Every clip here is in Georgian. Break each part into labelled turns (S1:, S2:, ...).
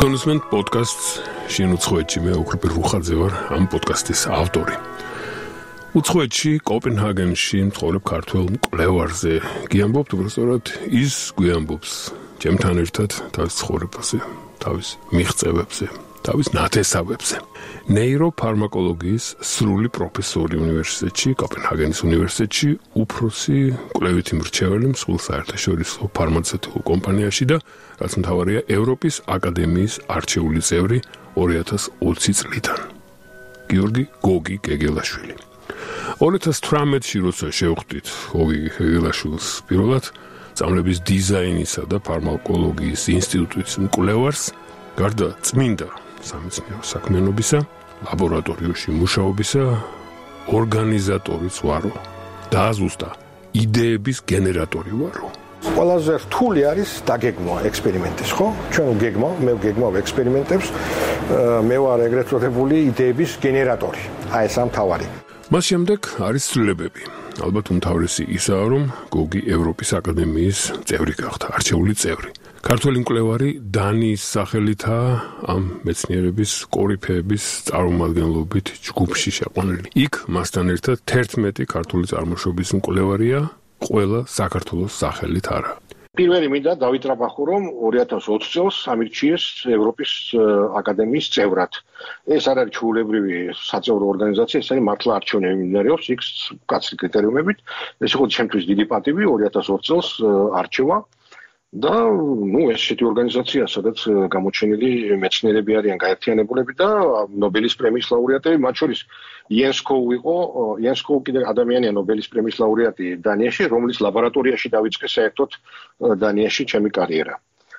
S1: Konusment podcasts შეუცხოვეთში მე უკრიპ რუხაძე ვარ ამ პოდკასტის ავტორი. უცხოეთში კოპენჰაგენში მცხოვრებ ქართველ მკვლევარზე გიამბობთ უბრალოდ ის გვიამბობს ჩემთან ერთად თავის ცხოვრებაზე, თავის მიღწევებზე, თავის ნათესავებზე. ნეიროფარმაკოლოგიის სრული პროფესორი უნივერსიტეტში, კოპენჰაგენის უნივერსიტეტში, უფროსი კვლევითი მრჩეველი მსხვილ საერთაშორისო ფარმაცევტიკულ კომპანიაში და რაც მთავარია ევროპის აკადემიის არჩეული წევრი 2020 წლიდან. გიორგი გოგი გეგელაშვილი. 2018-ში როცა შევხვდით გოგი გეგელაშვილს პირველად წამლების დიზაინისა და ფარმაკოლოგიის ინსტიტუტის მკვლევარს, გარდა წმინდა სამეცნიერო საქმიანობისა, ლაბორატორიაში მუშაობისა, ორგანიზატორიც ვარო და ზუსტად იდეების გენერატორი ვარო.
S2: ყველაზე რთული არის დაგეგმვა ექსპერიმენტის, ხო? ჩვენ მე ვგეგმავ ექსპერიმენტებს, მე ვარ ეგრეთ წოდებული იდეების გენერატორი. აი ეს ამთავარი.
S1: მას შემდეგ არის ცვლილებები. ალბათ უმთავრესი ისაა, რომ გოგი ევროპის აკადემიის წევრი გახდა, არჩეული წევრი. ქართველი მკვლევარი დანიის სახელითაა ამ მეცნიერების კორიფეების წარმომადგენლობით ჯგუფში შეყვანილი. იქ მასთან ერთად 11 ქართული წარმოშობის მკვლევარია, ყველა საქართველოს სახელით არა.
S2: პირველი მინდა დავითრაბახო, რომ 2020 წელს ამირჩიეს ევროპის აკადემიის წევრად. ეს არ არის ჩვეულებრივი საწევრო ორგანიზაცია, ეს არის მართლა არჩევნები მიმდინარეობს, იქ კაცრი კრიტერიუმებით. ეს იყო ჩემთვის დიდი პატივი 2020 წელს არჩევა. და ესეთი ორგანიზაცია, სადაც გამოჩენილი მეცნიერები არიან გაერთიანებულები და ნობელის პრემიის ლაურეატები, მათ შორის იენს კოუ იყო, იენს კოუ კიდე ადამიანია ნობელის პრემიის ლაურეატი დანიაში, რომლის ლაბორატორიაში დავიწყე საერთოდ დანიაში ჩემი კარიერა.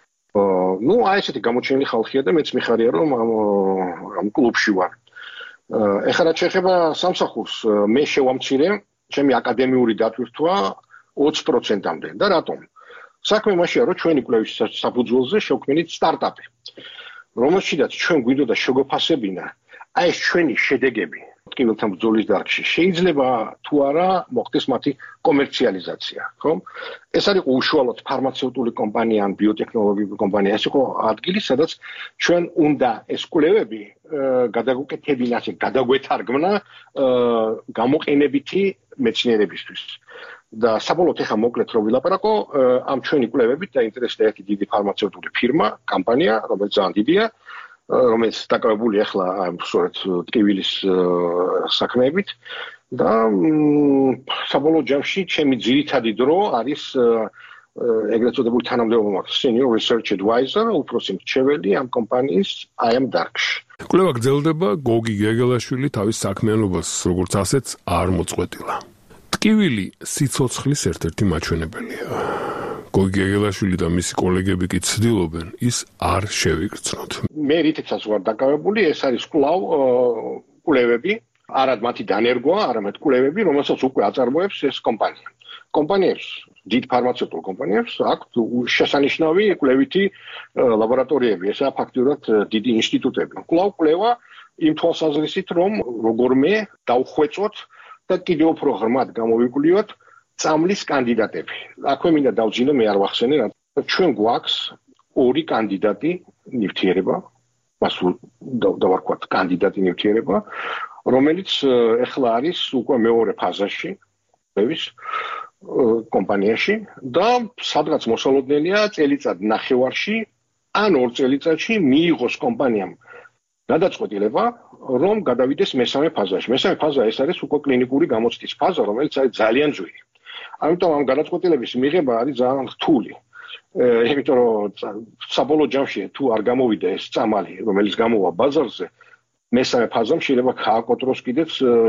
S2: აი ესეთი გამოჩენილი ხალხია და მეც მიხარია, რომ ამ კლუბში ვარ. ეხლა რაც შეეხება სამსახურს, მე შევამცირე ჩემი აკადემიური დატვირთვა 20%-მდე და რატომ? საქმე მაშია, რომ ჩვენი კვლევის საფუძველზე შევქმნით სტარტაპი, რომელშიც ჩვენ გვინდოდა შეგოფასებინა აი ეს ჩვენი შედეგები ტკივილთან ბრძოლის დარგში. შეიძლება თუ არა მოხდეს მათი კომერციალიზაცია, ხო? ეს არის უშუალოდ ფარმაცევტული კომპანია ან ბიოტექნოლოგიური კომპანია, ეს იყო ადგილი, სადაც ჩვენ უნდა ეს კვლევები გადაგუკეთებინა, გადაგვეთარგმნა გამოყენებითი მეცნიერებისთვის. და საბოლოოდ ახლა მოკლედ რომ ვილაპარაკო, ამ ჩვენი კვლევებით დაინტერესდა ერთი დიდი ფარმაცევტული ფირმა, კომპანია, რომელიც ძალიან დიდია, რომელიც დაკავებული ახლა სწორედ ტკივილის საქმეებით და საბოლოო ჯამში ჩემი ძირითადი დრო არის ეგრეთ წოდებული თანამდებობა მაქვს senior research advisor, უფროსი მრჩეველი ამ კომპანიის IM Dark-ში.
S1: კვლევა გრძელდება, გოგი გეგელაშვილი თავის საქმიანობას როგორც ასეც არ მოწყვეტილა. ტკივილი სიცოცხლის ერთ-ერთი მაჩვენებელია. გოგი გეგელაშვილი და მისი კოლეგები კი ცდილობენ ის არ შევიგრძნოთ.
S2: მე რითიც ვარ დაკავებული, ეს არის კვლევები, არად მათი დანერგვა, არამედ კვლევები, რომელსაც უკვე აწარმოებს ეს კომპანია. კომპანიებს, დიდ ფარმაცევტულ კომპანიებს აქვთ შესანიშნავი კვლევითი ლაბორატორიები, ესაა ფაქტურად დიდი ინსტიტუტები. კვლევა იმ თვალსაზრისით, რომ როგორმე დავხვეწოთ და კიდევ უფრო ღრმად გამოვიკვლიოთ წამლის კანდიდატები. აქვე მინდა დავძინო, მე არ ვახსენე, ჩვენ გვაქვს ორი კანდიდატი ნივთიერება, მას დავარქვათ კანდიდატი ნივთიერება, რომელიც ეხლა არის უკვე მეორე ფაზაში, კვლევის კომპანიაში და სადღაც მოსალოდნელია წელიწად ნახევარში ან 2 წელიწადში მიიღოს კომპანიამ გადაწყვეტილება, რომ გადავიდეს მესამე ფაზაში. მესამე ფაზა ეს არის უკვე კლინიკური გამოცდის ფაზა, რომელიც არის ძალიან ძვირი. ამიტომ ამ გადაწყვეტილების მიღება არის ძალიან რთული. იმიტომ რომ საბოლოო ჯამში თუ არ გამოვიდა ეს წამალი, რომელიც გამოვა ბაზარზე, მესამე ფაზამ შეიძლება გააკოტროს კიდეც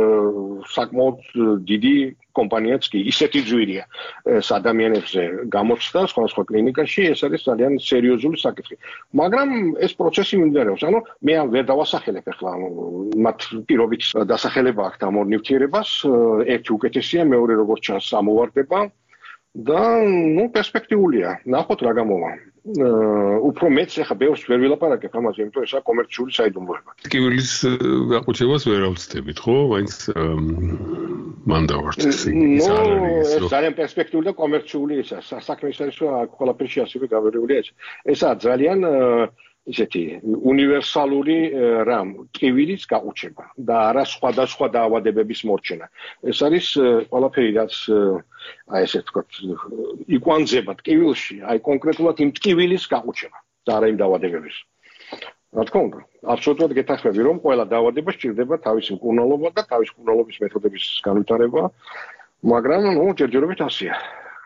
S2: საკმაოდ დიდი კომპანიაც კი ისეთი ძვირია ეს ადამიანებზე გამოცდა სხვადასხვა კლინიკაში, ეს არის ძალიან სერიოზული საკითხი. მაგრამ ეს პროცესი მიმდინარეობს. ანუ მე ამ ვერ დავასახელებ ახლა მათ პირობით დასახელება აქვს ამ ორ ნივთიერებას, ერთი უკეთესია, მეორე როგორც ჩანს ამოვარდება და პერსპექტიულია. ნახოთ რა გამოვა. უფრო მეც ახლა ბევრს ვერ ვილაპარაკებ ამაზე, იმიტომ რომ ესაა კომერციული საიდუმლოება.
S1: ტკივილის გაყუჩებას ვერ ავწდებით, ხო? მაინც მან დავართ
S2: ეს ძალიან პერსპექტიული და კომერციული ესაა. საქმე ის არის, რომ ყველაფერში ასევე გავერეულია ეს. ესაა ძალიან ისეთი უნივერსალური რამ ტკივილის გაუჩება და არა სხვადასხვა დაავადებების მორჩენა. ეს არის ყველაფერი რაც აი ესე ვთქვათ იკვანძება ტკივილში, აი კონკრეტულად იმ ტკივილის გაუჩება და არა იმ დაავადებების. რა თქმა უნდა, აბსოლუტურად გეთანხმები, რომ ყველა დაავადება სჭირდება თავისი მკურნალობა და თავისი მკურნალობის მეთოდების განვითარება, მაგრამ ჯერჯერობით ასეა.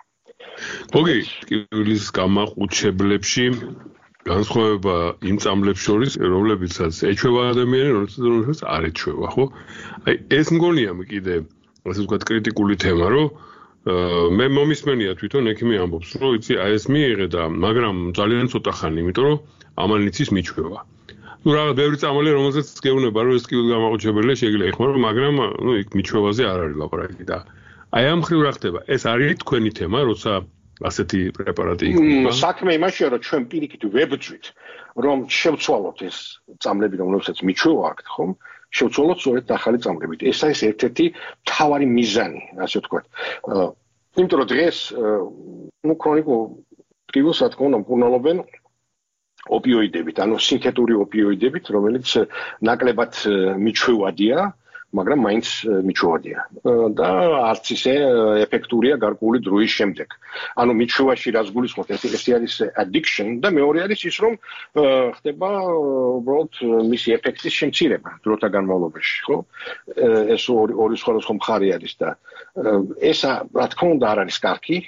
S1: გოგი, ტკივილის გამაყუჩებლებში განსხვავება იმ წამლებს შორის, რომლებიცაც ეჩვევა ადამიანი, რომლებიც არ ეჩვევა, ხო? აი ეს მგონია კიდე, ასე ვთქვათ, კრიტიკული თემა, რომ მე მომისმენია თვითონ ექიმი ამბობს, რომ იცი, აი ეს მიიღე და მაგრამ ძალიან ცოტა ხანი, იმიტომ რომ ამან იცის მიჩვევა. ნუ რაღაც ბევრი წამალი, რომელსაც გეუბნება, რომ ეს ტკივილის გამაყუჩებელია, შეიძლება ეხმარო, მაგრამ იქ მიჩვევაზე არ არის ლაპარაკი და აი ამ ხრივ რა ხდება? ეს არის თქვენი თემა, როცა ასეთი პრეპარატი იქნება.
S2: საქმე იმაშია, რომ ჩვენ პირიქით ვებძვით, რომ შევცვალოთ ეს წამლები, რომლებსაც მიჩვევა აქვთ, ხომ? შევცვალოთ სწორედ ახალი წამლებით. ეს არის ერთ-ერთი მთავარი მიზანი, ასე ვთქვათ. იმიტომ რომ დღეს ქრონიკულ ტკივილს რა თქმა უნდა მკურნალობენ ოპიოიდებით, ანუ სინთეტური ოპიოიდებით, რომელიც ნაკლებად მიჩვევადია, მაგრამ მაინც მიჩვევადია და არც ისე ეფექტურია გარკვეული დროის შემდეგ. ანუ მიჩვევაში რაც გულისხმობთ, ერთი არის addiction და მეორე არის ის, რომ ხდება უბრალოდ მისი ეფექტის შემცირება დროთა განმავლობაში, ხო? ეს ორი სხვადასხვა მხარე არის და ეს რა თქმა უნდა არ არის კარგი.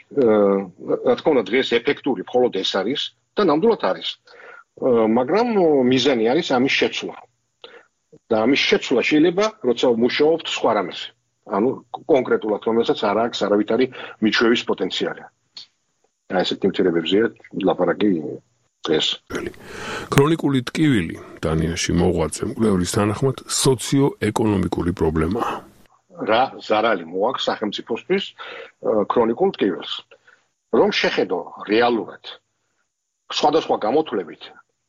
S2: რა თქმა უნდა დღეს ეფექტური მხოლოდ ეს არის და ნამდვილად არის. მაგრამ მიზანი არის ამის შეცვლა. და ამის შეცვლა შეიძლება, როცა მუშაობთ სხვა რამეზე. ანუ კონკრეტულად რომელსაც არ აქვს არავითარი მიჩვევის პოტენციალი. აი ესეთ ნივთიერებებზეა ლაპარაკი დღეს.
S1: ქრონიკული ტკივილი დანიაში მოღვაწე მკვლევრის თანახმად სოციო-ეკონომიკური პრობლემაა.
S2: რა ზარალი მოაქვს სახელმწიფოსთვის ქრონიკულ ტკივილს. რომ შეხედო რეალურად სხვადასხვა გამოთვლებით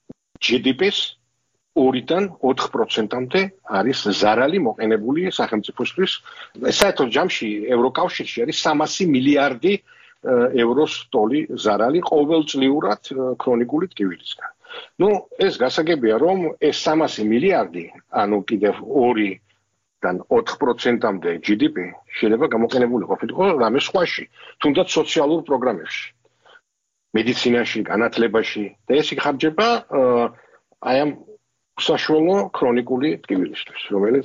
S2: GDP-ს 2-დან 4%-მდე არის ზარალი მოყენებული სახელმწიფოსთვის. საერთოდ ჯამში ევროკავშირში არის 300 მილიარდი ევროს ტოლი ზარალი ყოველწლიურად ქრონიკული ტკივილისგან. ნუ ეს გასაგებია, რომ ეს 300 მილიარდი, ანუ კიდევ 2-დან 4%-მდე GDP შეიძლება გამოყენებული ყოფილიყო რამე სხვაში, თუნდაც სოციალურ პროგრამებში, მედიცინაში, განათლებაში და ეს იხარჯება აი ამ საშუალო ქრონიკული ტკივილისთვის, რომელიც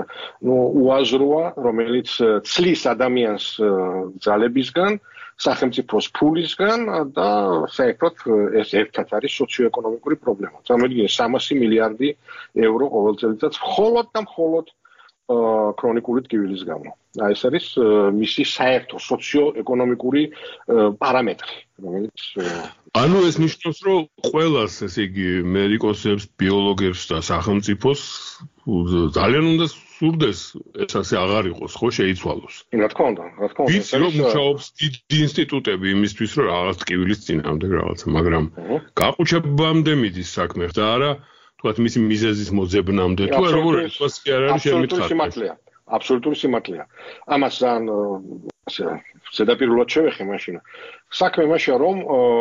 S2: უაზროა, რომელიც ცლის ადამიანს ძალებისგან, სახელმწიფოს ფულისგან და საერთოდ ეს ერთად არის სოციო-ეკონომიკური პრობლემა. წარმოიდგინე 300 მილიარდი ევრო ყოველ წელიწადს მხოლოდ და მხოლოდ ქრონიკული ტკივილის გამო. აი ეს არის მისი საერთო სოციო-ეკონომიკური პარამეტრი, რომელიც
S1: ანუ ეს ნიშნავს, რომ ყველას, ესე იგი, მედიკოსებს, ბიოლოგებს და სახელმწიფოს ძალიან უნდა სურდეს ეს ასე აღარ იყოს, ხო, შეიცვალოს.
S2: რა თქმა უნდა, რა თქმა უნდა.
S1: ვიცი, რომ მუშაობს დიდი ინსტიტუტები იმისთვის, რომ რაღაც ტკივილის წინააღმდეგ რაღაცა, მაგრამ გაყუჩებამდე მიდის საქმე, და არა, თქვათ, მისი მიზეზის მოძებნამდე, თუ როგორ ეს კი არ არის შემიძლია.
S2: აბსოლუტური სიმართლეა. ამას ძალიან ზედაპირულად შევეხე მაშინ. საქმე იმაშია, რომ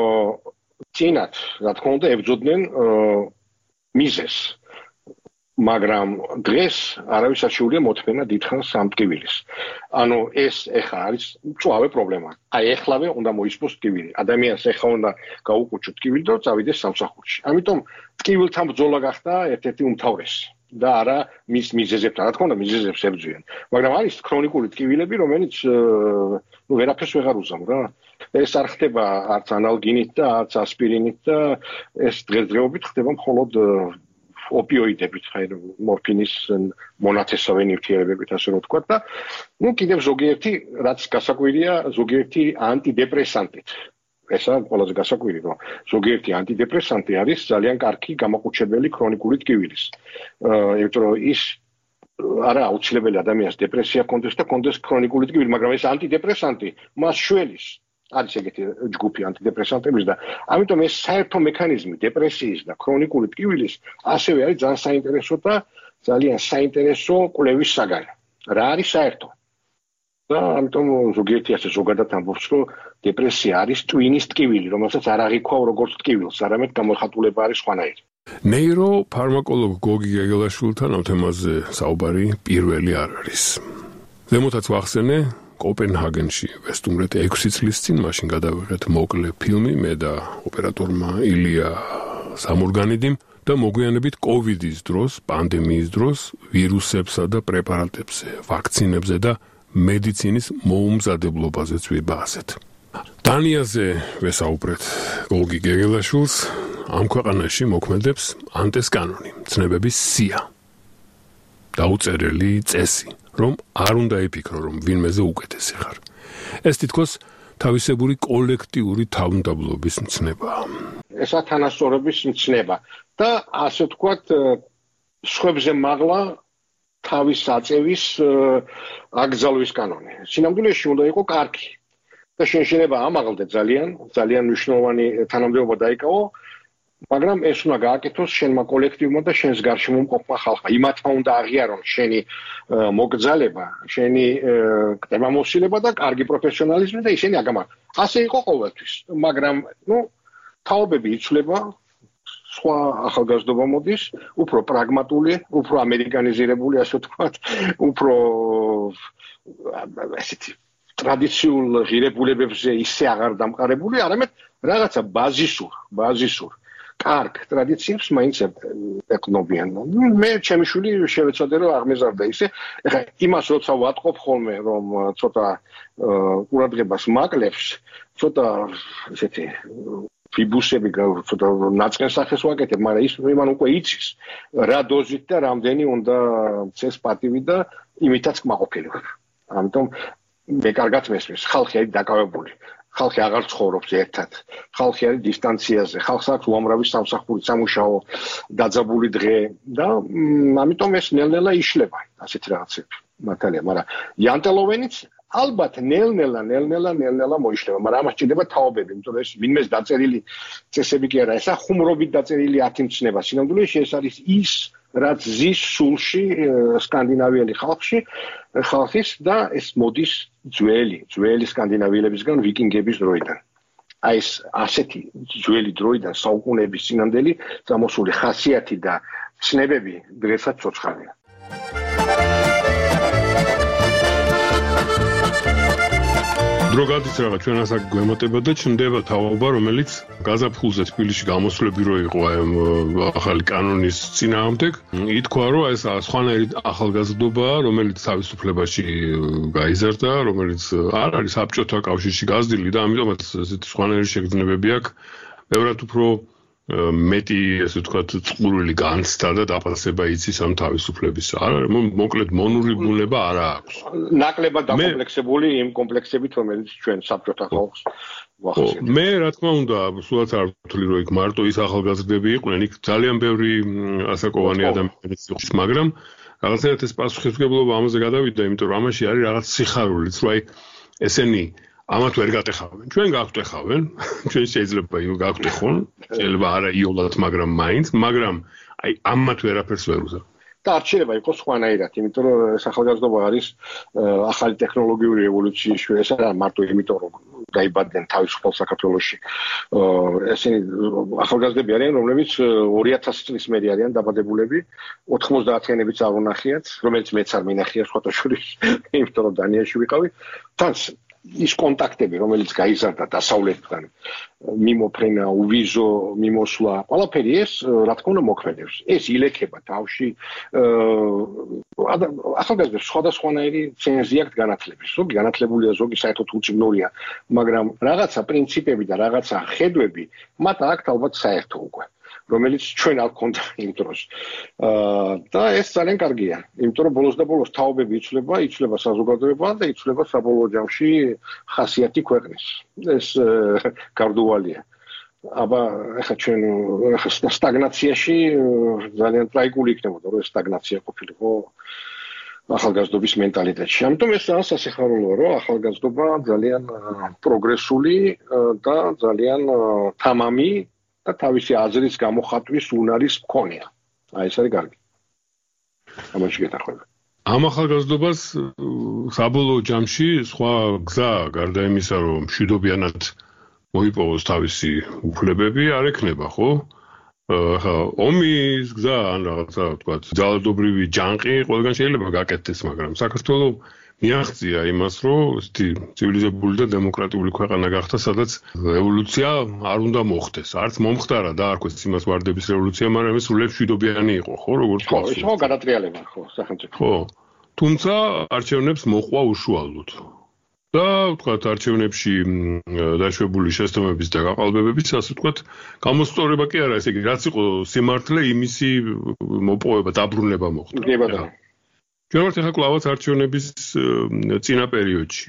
S2: წინათ, რა თქმა უნდა, ებრძოდნენ მიზეზს. მაგრამ დღეს არავის არ შეუძლია მოთმენა დიდხანს ამ ტკივილის. ანუ ეს ეხა არის მწვავე პრობლემა. აი ეხლავე უნდა მოისმოს ტკივილი. ადამიანს ეხა უნდა გაუკუჩო ტკივილი და წავიდეს სამსახურში. ამიტომ ტკივილთან ბრძოლა გახდა ერთ-ერთი უმთავრესი. და არა მის მიზეზებთან, რა თქმა უნდა, მიზეზებს ებრძვიან. მაგრამ არის ქრონიკული ტკივილები, რომელიც ვერაფერს ვეღარ უზამ რა. ეს არ ხდება არც ანალგინით და არც ასპირინით და ეს დღესდღეობით ხდება მხოლოდ ოპიოიდებით, აი მორფინის მონათესავე ნივთიერებებით, ასე რომ ვთქვათ და კიდევ ზოგიერთი, რაც გასაკვირია, ზოგიერთი ანტიდეპრესანტით. ესა ყველაზე გასაკვირი, რომ ზოგიერთი ანტიდეპრესანტი არის ძალიან კარგი გამაყუჩებელი ქრონიკული ტკივილის. იმიტომ რომ ის არა აუცილებელი ადამიანს დეპრესია ჰქონდეს და ჰქონდეს ქრონიკული ტკივილი, მაგრამ ეს ანტიდეპრესანტი მას შველის. არის ეგეთი ჯგუფი ანტიდეპრესანტების და ამიტომ ეს საერთო მექანიზმი დეპრესიის და ქრონიკული ტკივილის ასევე არის ძალიან საინტერესო და ძალიან საინტერესო კვლევის საგანი. რა არის საერთო? და ამიტომ ზოგიერთი ასე ზოგადად ამბობს, რომ დეპრესია არის ტვინის ტკივილი, რომელსაც არ აღიქვავ როგორც ტკივილს, არამედ გამოხატულება არის სხვანაირი.
S1: ნეიროფარმაკოლოგ გოგი გეგელაშვილთან ამ თემაზე საუბარი პირველი არ არის. ზემოთაც ვახსენე, კოპენჰაგენში ვესტუმრეთ 6 წლის წინ მაშინ გადავიღეთ მოკლე ფილმი მე და ოპერატორმა ილია სამურგანიდიმ და მოგვიანებით კოვიდის დროს, პანდემიის დროს ვირუსებსა და პრეპარატებზე, ვაქცინებზე და მედიცინის მოუმზადებლობაზეც ვიბაასეთ. დანიაზე ვესაუბრეთ გოგი გეგელაშვილს, ამ ქვეყანაში მოქმედებს ანტეს კანონი, ცნებების სია. დაუწერელი წესი, რომ არ უნდა იფიქრო, რომ ვინმეზე უკეთესი ხარ. ეს თითქოს თავისებური კოლექტიური თავმდაბლობის მცნებაა.
S2: ესა თანასწორობის მცნება და ასე ვთქვათ, სხვებზე მაღლა თავის აწევის აკრძალვის კანონი. სინამდვილეში უნდა იყო კარგი. და შეიძლება ამაღლდე ძალიან მნიშვნელოვანი თანამდებობა დაიკავო, მაგრამ ეს უნდა გააკეთოს შენმა კოლექტივმა და შენს გარშემო მყოფმა ხალხმა. იმათმა უნდა აღიარონ შენი მოგზალება, შენი კეთილმოსილება და კარგი პროფესიონალიზმი და ისინი აგამართონ. ასე იყო ყოველთვის, მაგრამ თაობები იცვლება, სხვა ახალგაზრდობა მოდის, უფრო პრაგმატული, უფრო ამერიკანიზირებული, ასე ვთქვათ, უფრო ესეთი ტრადიციულ ღირებულებებზე ისე აღარ დამყარებული, არამედ რაღაცა ბაზისურ კარგ ტრადიციებს მაინც ეკნობიან. მე ჩემი შვილი შევეცადე რომ აღმეზარდა ისე. ეხლა იმას როცა ვატყობ ხოლმე, რომ ცოტა ყურადღებას მაკლებს, ცოტა ესეთი ფიბუსები ცოტა ნაწყენ სახეს ვაკეთებ, მაგრამ ის იმან უკვე იცის რა დოზით და რამდენი უნდა წეს პატივი და იმითაც კმაყოფილი ვარ. ამიტომ მე კარგად მესმის, ხალხი არის დაკავებული. ხალხი აღარ ცხოვრობს ერთად. ხალხი არის დისტანციაზე. ხალხს აქვს უამრავი სამსახური, სამუშაო, დაძაბული დღე და ამიტომ ეს ნელ-ნელა იშლება ასეთ რაღაცები. მართალია, მაგრამ იანტელოვენიც ალბათ ნელ-ნელა მოიშლება, მაგრამ ამას ჭირდება თაობები, იმიტომ რომ ეს ვინმეს დაწერილი წესები კი არა, ესა ხუმრობით დაწერილი 10 მცნება. სინამდვილეში ეს არის ის რაც ზის სულში სკანდინავიელი ხალხის და ეს მოდის ძველი სკანდინავიელებისგან ვიკინგების დროიდან. აი ეს ასეთი ძველი დროიდან საუკუნეების წინანდელი წამოსული ხასიათი და ცნებები დღესაც ცოცხალია.
S1: დრო გადის რაღაც ჩვენ ასაკ გვემატება და ჩნდება თაობა, რომელიც გაზაფხულზე თბილისში გამოსვლები რო იყო ახალი კანონის წინააღმდეგ. ითქვა, რომ ეს სხვანაირი ახალგაზრდობაა, რომელიც თავისუფლებაში გაიზარდა, რომელიც არ არის საბჭოთა კავშირში გაზრდილი და ამიტომაც ესეთი სხვანაირი შეგრძნებები აქვს. ბევრად უფრო მეტი, ესე ვთქვათ, წყურვილი განცდა და დაფასება იცის ამ თავისუფლების. მოკლედ მონური ბუნება არ აქვს.
S2: ნაკლებად დაკომპლექსებული იმ კომპლექსებით, რომელიც ჩვენ საბჭოთა ხალხს ვახსენებთ.
S1: მე რა თქმა უნდა, სულაც არ ვთვლი, რომ იქ მარტო ის ახალგაზრდები იყვნენ, იქ ძალიან ბევრი ასაკოვანი ადამიანიც იყო, მაგრამ რაღაცნაირად ეს პასუხისმგებლობა ამაზე გადავიდა, იმიტომ რომ ამაში არის რაღაც სიხარულიც, რომ აი ესენი ამათ ვერ გატეხავენ. ჩვენ გავტეხავენ, ჩვენ შეიძლება გავტეხონ, შეიძლება არა იოლად, მაგრამ მაინც, მაგრამ აი ამათ ვერაფერს ვერ უზავ.
S2: და არ შეიძლება იყოს სხვანაირად, იმიტომ რომ ახალგაზრდობა არის ახალი ტექნოლოგიური რევოლუციის შვილი, ეს არა მარტო იმიტომ რომ დაიბადნენ თავისუფალ საქართველოში. ესენი ახალგაზრდები არიან, რომლებიც 2000 წლის მერე არიან დაბადებულები, 90-იანებიც არ უნახიათ, რომელიც მეც არ მინახია სხვათა შორის, იმიტომ რომ დანიაში ვიყავი. თან ის კონტაქტები, რომელიც გაიზარდა დასავლეთთან, მიმოფრენა, უვიზო, მიმოსვლა, ყველაფერი ეს, რა თქმა უნდა, მოქმედებს. ეს ილექება თავში. ახალგაზრდებს სხვადასხვანაირი ცენზი აქვთ განათლების. ზოგი განათლებულია, ზოგი საერთოდ უწიგნურია, მაგრამ რაღაცა პრინციპები და რაღაცა ხედვები მათ აქვთ ალბათ საერთო უკვე, რომელიც ჩვენ არ გქონდა იმ დროს. და ეს ძალიან კარგია, იმიტომ რომ ბოლოს და ბოლოს თაობები იცვლება საზოგადოება და იცვლება საბოლოო ჯამში ხასიათი ქვეყნის. ეს გარდუვალია. აბა ეხლა ჩვენ სტაგნაციაში ძალიან ტრაგიკული იქნებოდა, რომ ეს სტაგნაცია ყოფილიყო ახალგაზრდობის მენტალიტეტში. ამიტომ ეს სასიხარულოა, რომ ახალგაზრდობა ძალიან პროგრესული და ძალიან თამამი და თავისი აზრის გამოხატვის უნარის მქონეა. აი ეს არის კარგი. ამაში გეთახმები.
S1: ამ ახალგაზრდობას საბოლოო ჯამში სხვა გზა გარდა იმისა, რომ მშვიდობიანად მოიპოვოს თავისი უფლებები, არ ექნება, ხო? ხა ომის გზა ან რაღაცა თქვა ძალადობრივი ჯანყი ყველგან შეიძლება გაკეთდეს, მაგრამ საქართველოს მიაღწია იმას, რომ ესეთი ცივილიზებული და დემოკრატიული ქვეყანა გახდა, სადაც რევოლუცია არ უნდა მოხდეს. არც მომხდარა და არქვეს იმას ვარდების რევოლუცია, მაგრამ ეს სრულიად მშვიდობიანი იყო, ხო, როგორც
S2: ხო, ის ხო გადატრიალება, ხო, სახელმწიფო.
S1: ხო. თუმცა არჩევნებს მოყვა უშუალოდ. და ვთქვათ, არჩევნებში დაშვებული შეცდომების და გაყალბებების, ასე ვთქვათ, გამოსწორება კი არა, ესე იგი, რაც იყო სიმართლე, იმისი მოპოვება, დაბრუნება მოხდა. ჩვენ ვართ ახლა კლავაც არჩევნების წინა პერიოდში.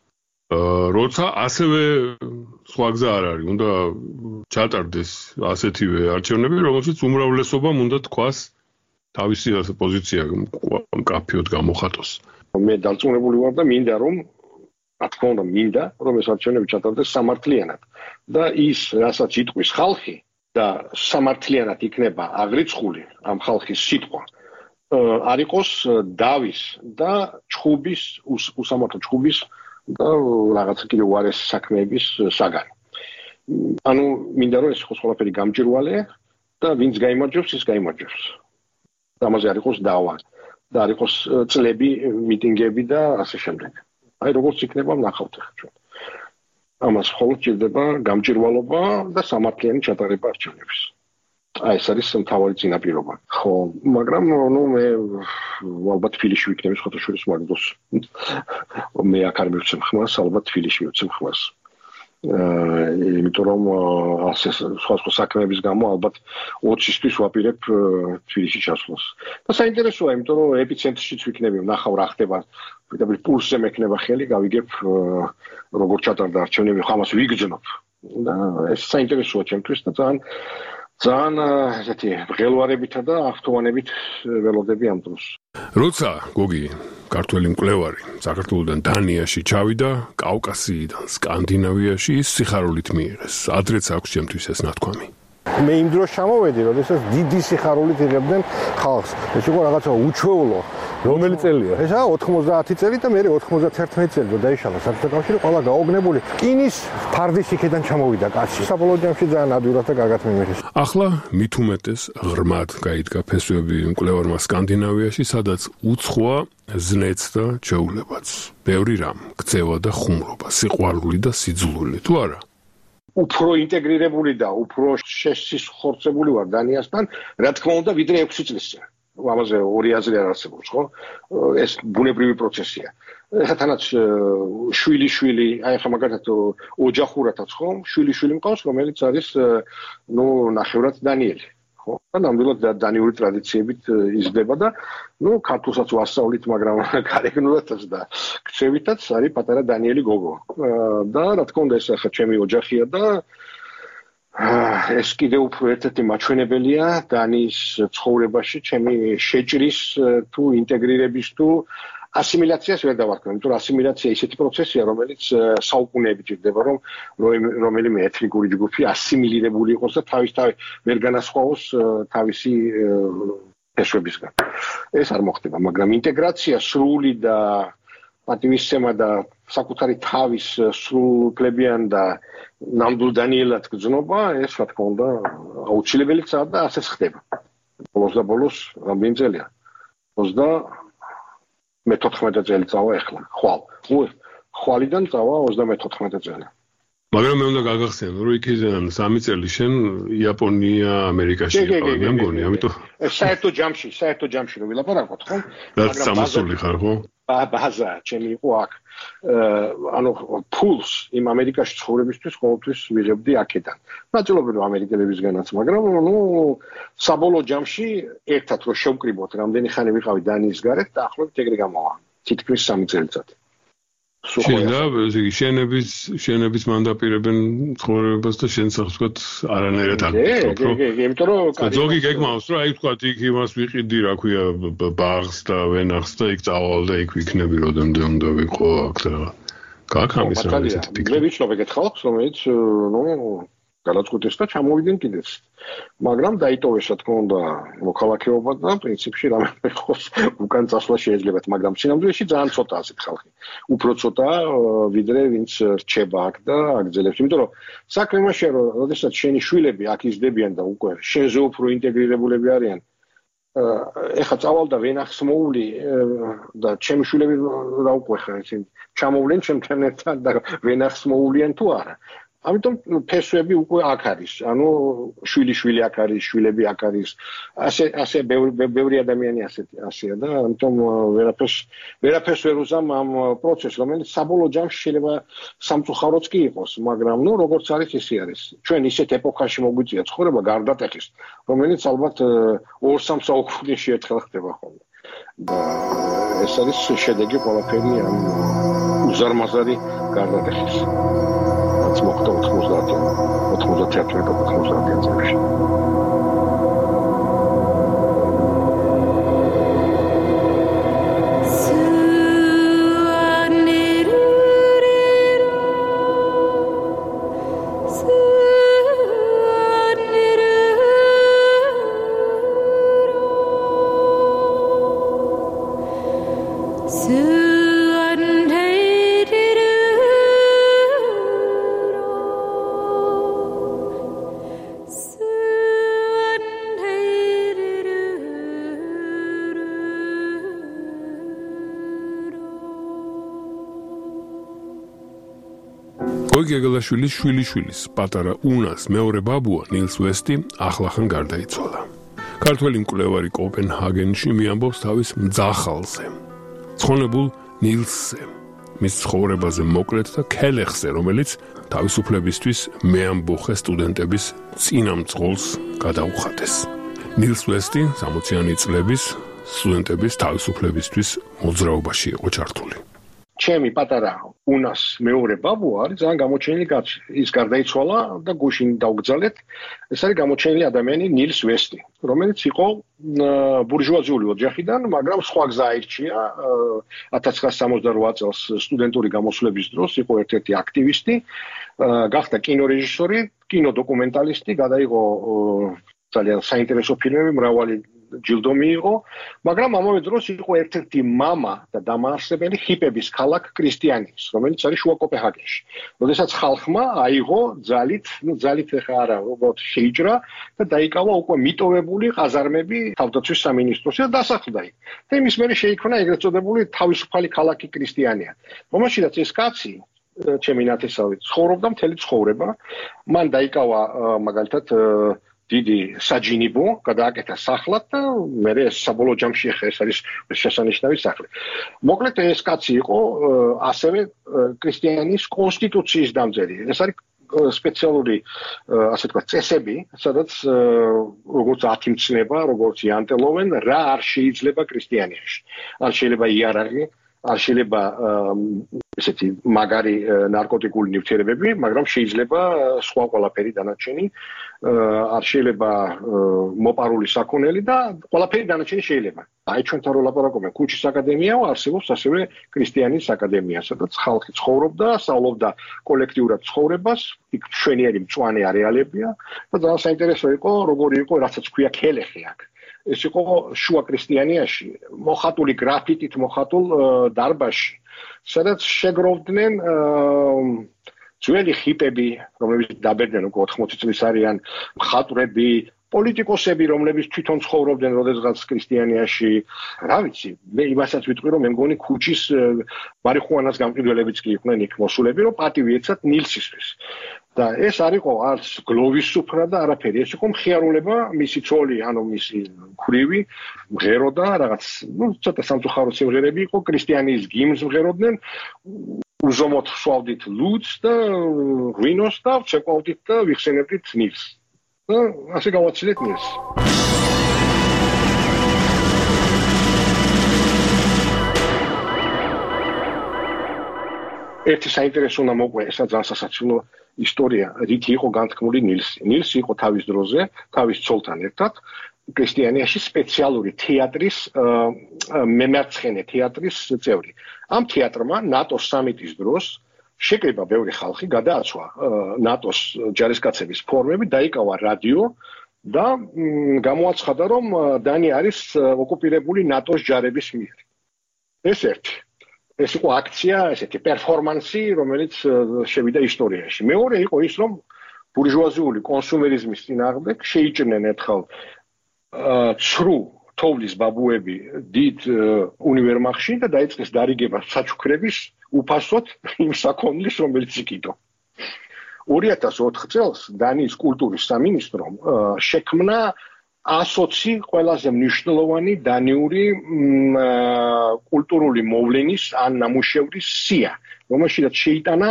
S1: როცა ასევე სხვა გზა არ არის, უნდა ჩატარდეს ასეთივე არჩევნები, რომელშიც უმრავლესობამ უნდა თქვას თავისი პოზიცია მკაფიოდ გამოხატოს.
S2: მე დარწმუნებული ვარ და მინდა რომ რა თქმა უნდა მინდა რომ ეს არჩევნები ჩატარდეს სამართლიანად და ის რასაც იტყვის ხალხი და სამართლიანად იქნება აღრიცხული ამ ხალხის სიტყვა არ იყოს დავის და ჩხუბის უსამართლო ჩხუბის და რაღაცა კიდევ უარეს საქმეების საგანი. ანუ მინდა რომ ეს იყოს ყველაფერი გამჭირვალე და ვინც გაიმარჯვებს ის გაიმარჯვებს. ამაზე არ იყოს დავა და არ იყოს წლები მიტინგები და ასე შემდეგ. აი როგორც იქნება ვნახავთ ახლა ჩვენ. ამას მხოლოდ ჭირდება გამჭირვალობა და სამართლიანი ჩატარება არჩევნების. აი ეს არის მთავარი წინაპირობა. ხო, მაგრამ ნუ მე ალბათ თბილისში ვიქნები ხოთაშვილის მაგდოს. მე აქ არ მივცემ ხმას, ალბათ თბილისში მივცემ ხმას. იმიტომ რომ ასე სხვა საქმეების გამო ალბათ 20-ისთვის ვაპირებ თბილისში ჩასვლას. და საინტერესოა, იმიტომ რომ ეპიცენტრშიც ვიქნები, ვნახავ რა ხდება. პირდაპირ პულსზე მექნება ხელი, გავიგებ როგორ ჩატარდა არჩევნები, ხამას ვიგრძნობ. და ეს საინტერესოა ჩემთვის და ძალიან ესეთი ღელვარებითა და ახთოვანებით ველოდები ამ დროს.
S1: როცა გოგი ქართველი მკვლევარი საქართველოსდან დანიაში ჩავიდა, კავკასიიდან სკანდინავიაში სიხარულით მიიღეს. ადრეც აქვს ჩემთვის ეს ნათქვამი.
S3: მე იმ დროს ჩამოვედი, როდესაც დიდი სიხარულით იღებდნენ ხალხს. ეს იყო რაღაცა უჩვეულო. რომელი წელია? ესაა 90 წელი და მე 91 წელი დაიშალა საბჭოთა კავშირი, ყველა გაოგნებული. რკინის ფარდის იქიდან ჩამოვიდა კაცი. საბოლოო ჯამში ძალიან ადვილად და კარგად მიმიღეს.
S1: ახლა მით უმეტეს ღრმად გაიდგა ფესვები მკვლევარმა სკანდინავიაში, სადაც უცხოა ზნეც და ჩვეულებაც. ბევრი რამ, ქცევა და ხუმრობა, სიყვარული და სიძულვილი, თუ არა?
S2: უფრო ინტეგრირებული და უფრო შესხორცებული ვარ დანიასთან, რა თქმა უნდა, ვიდრე 6 წლის წინ. ამაზე ორი აზრი არ არსებობს, ხო? ეს ბუნებრივი პროცესია. თანაც შვილი, აი ხა მაგათაც ოჯახურათაც, ხო? შვილი მყავს, რომელიც არის ნუ ნახევრად დანიელი, ხო? და ნამდვილად დანიური ტრადიციებით იზრდება და ნუ ქართულსაც ვასწავლით, მაგრამ გარეგნულადაც და ქცევითაც არის პატარა დანიელი გოგო. და რა თქმა უნდა, ეს ახლა ჩემი ოჯახია და ეს კიდევ უფრო ერთ-ერთი მაჩვენებელია დანიის ცხოვრებაში, ჩემი შეჭრის თუ ინტეგრირების თუ ასიმილაციას ვერ დავარქმევ, იმიტომ რომ ასიმილაცია ისეთი პროცესია, რომელიც საუკუნეებით ჭირდება, რომ რომელიმე ეთნიკური ჯგუფი ასიმილირებული იყოს და თავისთავად ვერ განასხვაოს თავისი ფესვებისგან. ეს არ მოხდება, მაგრამ ინტეგრაცია სრული და პატივისცემა და საკუთარი თავის სრულუფლებიან და ნამდვილ დანიელად გრძნობა, ეს რა თქმა უნდა აუცილებელიცაა და ასეც ხდება. ბოლოს და ბოლოს რამდენი წელია? 34 წელი წავა ახლა. ხვალიდან წავა 34 წელი.
S1: მაგრამ მე უნდა გაგახსენო, რომ იქიდან 3 წელი შენ იაპონია, ამერიკაში იყავი, მე მგონი, ამიტომ
S2: საერთო ჯამში რომ ვილაპარაკოთ, ხო?
S1: რაც სამოსული ხარ, ხო?
S2: ბაზა ჩემი იყო აქ. ანუ ფულს იმ ამერიკაში ცხოვრებისთვის ყოველთვის ვიღებდი აქედან. ნაწილობრივ ამერიკელებისგანაც, მაგრამ ნუ საბოლოო ჯამში ერთად რომ შევკრიბოთ, რამდენი ხანი ვიყავი დანიის გარეთ და ახლობით ეგრე გამოვა. თითქმის 3 წელიწადი.
S1: შენების მანდაპირებენ ცხოვრებას და შენ სახელმწიფოდ არანაირად არ
S2: იმიტომ რომ
S1: ზოგი გეგმავს რომ აი თქვა იქ იმას ვიყიდი რა ქვია ბაღს და ვენახს და იქ წავალ და იქ ვიქნები როდემდე უნდა ვიყო აქ და გაქ ამის რა ისეთი ფიქრი
S2: მე ვიცნობ ეგეთ ხალხს რომელიც ნუ გადაწყვეტეს და ჩამოვიდნენ კიდეც. მაგრამ დაიტოვეს, რა თქმა უნდა, მოქალაქეობა და პრინციპში რამე ხოს უკან წასვლა შეიძლება, მაგრამ სინამდვილეში ძალიან ცოტა ასეთ ხალხი. უფრო ცოტა ვიდრე ვინც რჩება აქ და აგრძელებს. იმიტომ რომ საქმე იმაშია, რომ როდესაც შენი შვილები აქ იზრდებიან და უკვე შენზე უფრო ინტეგრირებულები არიან, ეხლა წავალ და ვენახსმოული და ჩემი შვილები რა უკვე ხარ ისინი ჩამოვლენ ჩემთან ერთად და ვენახსმოულიან თუ არა. ამიტომ ფესვები უკვე აქ არის. ანუ შვილი აქ არის, შვილები აქ არის. ასე ბევრი ადამიანი ასეა და ამიტომ ვერაფერს ვერ უზამ ამ პროცესს, რომელიც საბოლოო ჯამში შეიძლება სამწუხაროც კი იყოს, მაგრამ ნუ როგორც არის ისე არის. ჩვენ ისეთ ეპოქაში მოგვიწია ცხოვრება გარდატეხის, რომელიც ალბათ 2-3 საუკუნეში ერთხელ ხდება ხოლმე. და ეს არის შედეგი ყველაფერი ამ უზარმაზარი გარდატეხის. მოხდა 91 წელს.
S1: გოგი გეგელაშვილის შვილიშვილის პატარა უნას მეორე ბაბუა ნილს ვესტი ახლახან გარდაიცვალა. ქართველი მკვლევარი კოპენჰაგენში მიამბობს თავის მძახალზე, ცხონებულ ნილსზე, მის ცხოვრებაზე მოკლედ და ქელეხზე, რომელიც თავისუფლებისთვის მეამბოხე სტუდენტების წინამძღოლს გადაუხადეს. ნილს ვესტი 60-იანი წლების სტუდენტების თავისუფლებისთვის მოძრაობაში იყო ჩართული.
S2: ჩემი პატარა უნას მეორე ბაბუა არის ძალიან გამოჩენილი კაცი. ის გარდაიცვალა და გუშინ დაუგზავნეთ. ეს არის გამოჩენილი ადამიანი ნილს ვესტი, რომელიც იყო ბურჟუაზიული ოჯახიდან, მაგრამ სხვა გზა აირჩია. 1968 წელს სტუდენტური გამოსვლების დროს იყო ერთ-ერთი აქტივისტი, გახდა კინორეჟისორი, კინოდოკუმენტალისტი, გადაიღო ძალიან საინტერესო ფილმები, მრავალი ჯილდო მიიღო, მაგრამ ამავე დროს იყო ერთ-ერთი მამა და დამაარსებელი ჰიპების ქალაქ კრისტიანის, რომელიც არის შუა კოპენჰაგენში. როდესაც ხალხმა აიღო ძალით ხა არა, როგორც შეიჭრა და დაიკავა უკვე მიტოვებული ყაზარმები თავდაცვის სამინისტროში და დასახლდა იქ. და იმის მერე შეიქმნა ეგრეთ წოდებული თავისუფალი ქალაქი კრისტიანია. რომელშიც ეს კაცი ჩემი ნათესავი ცხოვრობდა მთელი ცხოვრება. მან დაიკავა მაგალითად დიდი საჯინიბო, გადააკეთა სახლად და მერე საბოლოო ჯამში ეს არის შესანიშნავი სახლი. მოკლედ ეს კაცი იყო ასევე კრისტიანის კონსტიტუციის დამწერი. ეს არის სპეციალური ასე თქვა წესები, სადაც როგორც ათიმცნება, როგორც იანტელოვენ, რა არ შეიძლება კრისტიანიაში. არ შეიძლება იარაღი, არ შეიძლება ესეთი მაგარი ნარკოტიკული ნივთიერებები, მაგრამ შეიძლება სხვა ყველაფერი დანარჩენი, არ შეიძლება მოპარული საქონელი და ყველაფერი დანარჩენი შეიძლება. აი ჩვენთან რო ლაპარაკობენ, ქუჩის აკადემიაო, არსებობს ასევე კრისტიანის აკადემია, სადაც ხალხი ცხოვრობდა, სწავლობდა კოლექტიურად ცხოვრებას, იქ მშვენიერი მწვანე არეალებია და ძალიან საინტერესო იყო, როგორი იყო, რასაც ქვია ქელეხი აქ. ეს იყო შუა კრისტიანიაში, მოხატული გრაფიტით მოხატულ დარბაზში, სადაც შეგროვდნენ ძველი ჰიპები, რომლებიც დაბედნენ უკვე 80 წლის არიან, მხატვრები, პოლიტიკოსები, რომლებიც თვითონ ცხოვრობდნენ როდესაც კრისტიანიაში, რა ვიცი, მე იმასაც ვიტყვი, რომ მე მგონი ქუჩის მარიხუანას გამყიდველებიც კი იყვნენ იქ მოსულები, რომ პატივი ეცათ ნილსისთვის. და ეს არისო არც გლოვის სუფრა და არაფერი, ეს იყო მხიარულება, მისი ცოლი, ანუ მისი ქვრივი, მღეროდა რაღაც, ცოტა სამწუხარო სიმღერები იყო, კრისტიანის გიმნს მღეროდნენ, უზომოდ ვსვავდით ლუდს და ღვინოს და ვცეკვავდით და ვიხსენებდით ნილს. და ასე გავაცილეთ ნილს. ერთი საინტერესო უნდა მოყვე, ესა ძალიან სასაცილო ისტორია, რითი იყო განთქმული ნილსი. ნილსი იყო თავის დროზე, თავის ცოლთან ერთად, კრისტიანიაში სპეციალური თეატრის, მემარცხენე თეატრის წევრი. ამ თეატრმა ნატოს სამიტის დროს შეკრიბა ბევრი ხალხი, გადააცვა ნატოს ჯარისკაცების ფორმები, დაიკავა რადიო და გამოაცხადა, რომ დანია არის ოკუპირებული ნატოს ჯარების მიერ. ეს იყო აქცია, ესეთი პერფორმანსი, რომელიც შევიდა ისტორიაში. მეორე იყო ის, რომ ბურჟუაზიული კონსუმერიზმის წინააღმდეგ შეიჭრნენ ერთხელ ცრუ თოვლის ბაბუები დიდ უნივერმაღში და დაიწყეს დარიგება საჩუქრების უფასოდ იმ საქონლის, რომელიც იკიდო. 2004 წელს დანიის კულტურის სამინისტრომ შექმნა 120 ყველაზე მნიშვნელოვანი დანიური კულტურული მოვლენის ან ნამუშევრის სია, რომელშიც შეიტანა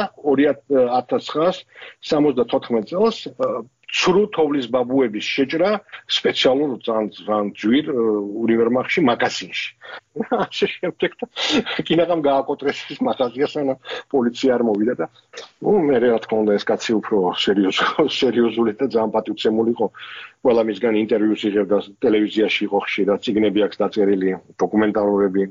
S2: 1974 წელს ცრუ თოვლის ბაბუების შეჭრა სპეციალურ ძალიან ძვირ უნივერმაღში მაგაზინში. ასე შემდეგ კინაღამ გააკოტრეს ის მაგაზია, სანამ პოლიცია არ მოვიდა და მე რა თქმა უნდა ეს კაცი უფრო სერიოზული და ძალიან პატივცემული იყო. ყველა მისგან ინტერვიუს იღებდა, ტელევიზიაში იყო ხშირად, წიგნები აქვს დაწერილი, დოკუმენტალურები.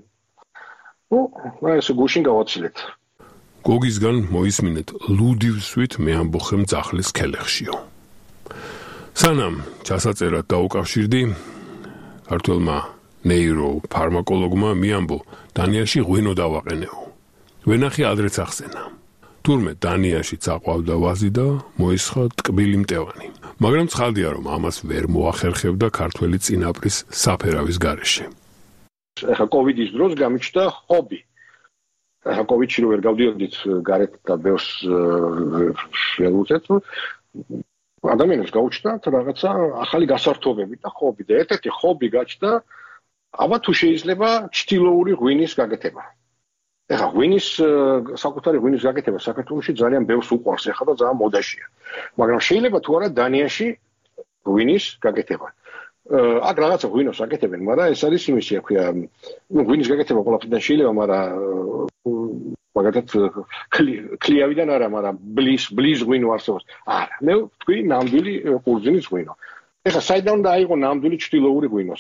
S2: ეს გუშინ გავაცილეთ.
S1: გოგისგან მოისმინეთ ლუდივსვით მე ამბოხე მძახლის ქელეხშიო. სანამ ჩასაწერად დაუკავშირდი, ქართველმა ნეიროფარმაკოლოგმა მიამბო, დანიაში ღვინო დავაყენეო. ვენახი ადრეც ახსენა. თურმე დანიაში წაყვავდა ვაზი და მოისხა ტკბილი მტევანი. მაგრამ ცხადია, რომ ამას ვერ მოახერხებდა ქართველი წინაპრის საფერავის გარეშე.
S2: ახლა კოვიდის დროს გამიჩნდა ჰობი. ახლა კოვიდში რო ვერ გავდიოდით გარეთ და ბევრს ველუძეთ, ადამიანებს გაუჩნდათ რაღაცა ახალი გასართობები და ჰობი და ერთ-ერთი ჰობი გაჩნდა, ალბათ თუ შეიძლება ჩtildeური ღვინის გაკეთება. ახლა საკუთარი ღვინის გაკეთება საქართველოში ძალიან ბევრს უყვარს ახლა და ძალიან მოდაშია. მაგრამ შეიძლება თუ არა დანიაში ღვინის გაკეთება. აქ რაღაცა ღვინოს აკეთებენ, მაგრამ ეს არის იმისი, რა ქვია, ღვინის გაკეთება ყველაფერთან შეიძლება, მაგრამ მაგათაც ქლიავიდან არა, მაგრამ ბლის ღვინო არსებობს. არა, მე ვთქვი ნამდვილი ყურძნის ღვინო. ეხლა საიდან დააიღო ნამდვილი ჩtildeური ღვინო?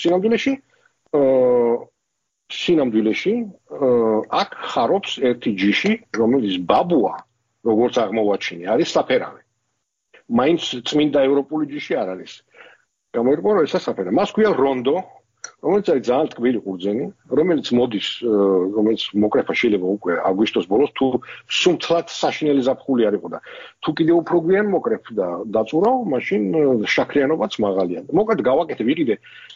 S2: სინამდვილეში აქ ხარობს ერთი ჯიში, რომელიც ბაბუა, როგორც აღმოვაჩინე, არის საფერავი. მაინც წმინდა ევროპული ჯიში არ არის. გამოიყო რომ ესა საფერავი. მას ქვია რონდო, რომელიც არის ძალიან ტკბილი ყურძენი, რომელიც მოდის, რომელიც მოკრეფა შეიძლება უკვე აგვისტოს ბოლოს, თუ სუმთლად საშინელი ზაფხული არ იყო და თუ კიდე უფრო გვიან მოკრეფ და დაწურავ, მაშინ შაქრიანობაც მაღალია. მოკლედ გავაკეთე, ვიყიდე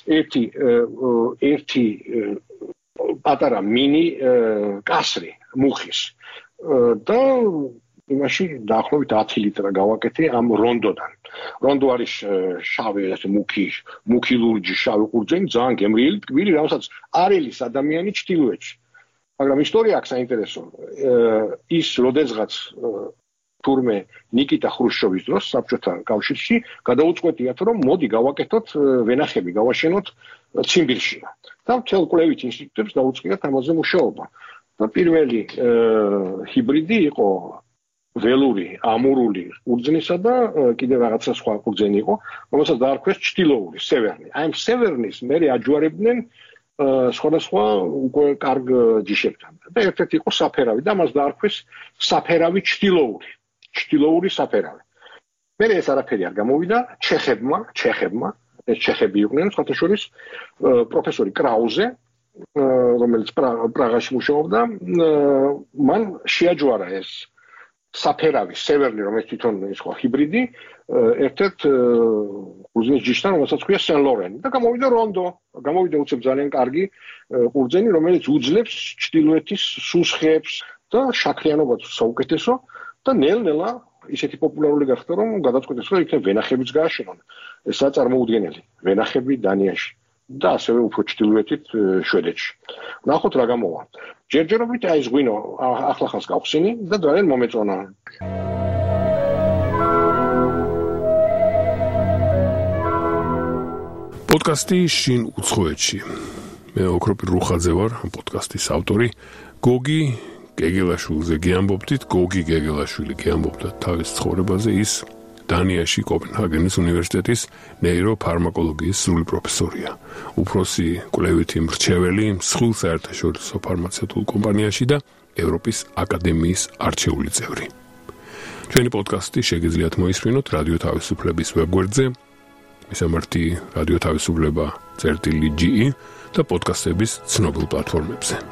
S2: ერთი პატარა მინი კასრი მუხის და იმაში დაახლოებით 10 ლიტრა გავაკეთე ამ რონდოდან. რონდო არის შავი, ასე მუქი ლურჯი შავი ყურძენი, ძალიან გემრიელი, ტკბილი, რომელსაც არ ელის ადამიანი ჩtildeებში. მაგრამ ისტორია აქვს საინტერესო. ის როდესღაც თურმე ნიკიტა ხრუშჩოვის დროს საბჭოთა კავშირში გადაუწყვეტიათ, რომ მოდი გავაკეთოთ ვენახები, გავაშენოთ ციმბირში. და მთელ კვლევით ინსტიტუტებს დაუწყიათ ამაზე მუშაობა. და პირველი ჰიბრიდი იყო ველური, ამურული ყურძნისა და კიდევ რაღაცა სხვა ყურძენი იყო, რომელსაც დაარქვეს ჩtildeური, სევერნი. აი ამ სევერნის მერე აჯვარებდნენ სხვადასხვა უკვე კარგ ჯიშებთან. და ერთ-ერთი იყო საფერავი და მას დაარქვეს საფერავი ჩtildeური საფერავი. მერე ეს არაფერი არ გამოვიდა ჩეხებმა, ეს ჩეხები იყვნენ, სხვათა შორის პროფესორი კრაუზე, რომელიც პრაღაში მუშაობდა, მან შეაჯვარა ეს საფერავი, სევერნი, რომელიც თვითონ ის ხო ჰიბრიდი, ერთ-ერთ ყურძნის ჯიშთან, რომელსაც ქვია სენ-ლორენი და გამოვიდა რონდო, გამოვიდა უცებ ძალიან კარგი ყურძენი, რომელიც უძლებს ჩtildeეთის სუსხებს და შაქრიანობაც საუკეთესო და ნელ-ნელა ისეთი პოპულარული გახდა, რომ გადაწყვეტეს, რომ იქნებ ვენახებიც გააშენონ. ესაა წარმოუდგენელი ვენახები დანიაში და ასევე უფრო ჩtildeეთით შვედეთში. ნახოთ რა გამოვა. ჯერჯერობით აი ეს ღვინო ახლახანს გავხსინი და ძალიან მომეწონა.
S1: პოდკასტი შინ უცხოეთში. მე ოქროპირ რუხაძე ვარ, ამ პოდკასტის ავტორი. გოგი გეგელაშვილზე გიამბობდით, გოგი გეგელაშვილი გიამბობდა თავის ცხოვრებაზე, ის დანიაში კოპენჰაგენის უნივერსიტეტის ნეიროფარმაკოლოგიის სრული პროფესორია. უფროსი კვლევითი მრჩეველი მსხვილ საერთაშორისო ფარმაცევტულ კომპანიაში და ევროპის აკადემიის არჩეული წევრი. ჩვენი პოდკასტი შეგიძლიათ მოისმინოთ რადიო თავისუფლების ვებგვერდზე, მისამართი რადიო თავისუფლება.ge და პოდკასტების ცნობილ პლატფორმებზე.